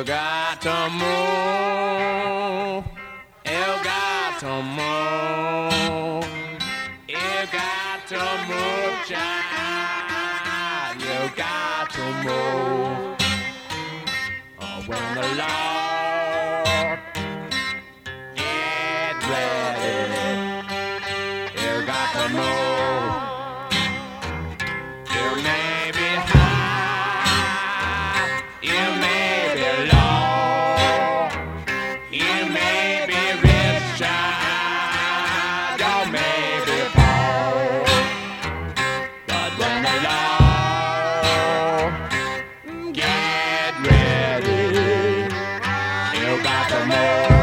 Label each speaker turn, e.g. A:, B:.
A: got to move. You got to move. You got to move, child. You got to move. Oh, when the Lord get ready, you got to move. You may be high, you may be low, you may be rich, child, you may be poor, but when the Lord get ready, you got to move.